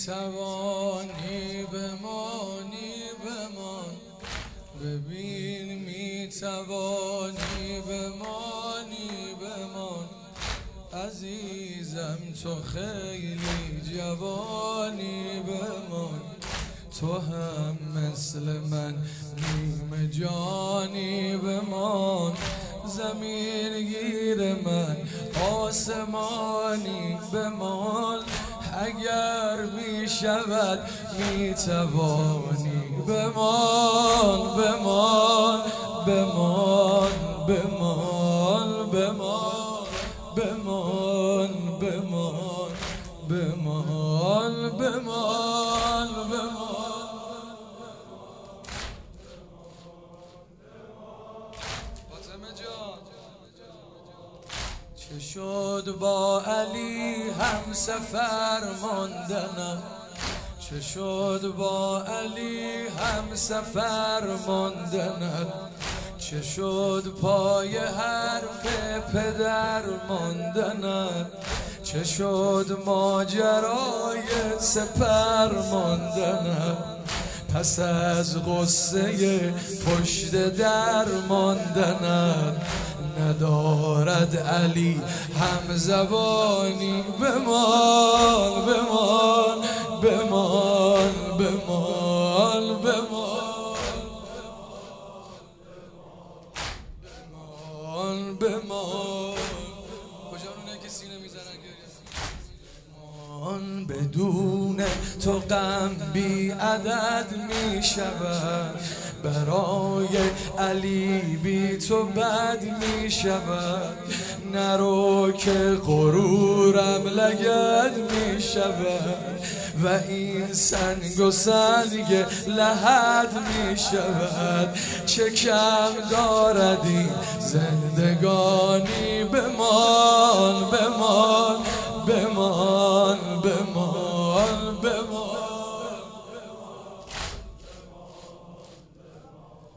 میتوانی بمانی بمان، ببین میتوانی بمانی بمان. عزیزم تو خیلی جوانی بمان، تو هم مثل من نیم جانی بمان. زمین گیر من آسمانی بمان، اگر می شود می توانی بمان بمان بمان بمان بمان بمان بمان بمان بمان بمان. چه شد با علی هم سفر ماندنم، چه شد با علی هم سفر ماندنم. چه شد پای حرف پدر ماندنم، چه شد ماجرای سپر ماندنم. پس از غصه پشت در ماندنم، ندارد علی هم زبانی بمان بمان بمان بمان بمان بمان بمان. کجا اونه که سینه میزنن مان؟ بدون تو غم بی عدد می شود، برای علی بی تو بد می شود. نرو که غرورم لگد می شود، و این سنگ و سنگ لحد می شود. چه کم دارد این زندگانی بمان بمان بمان بمان بمان.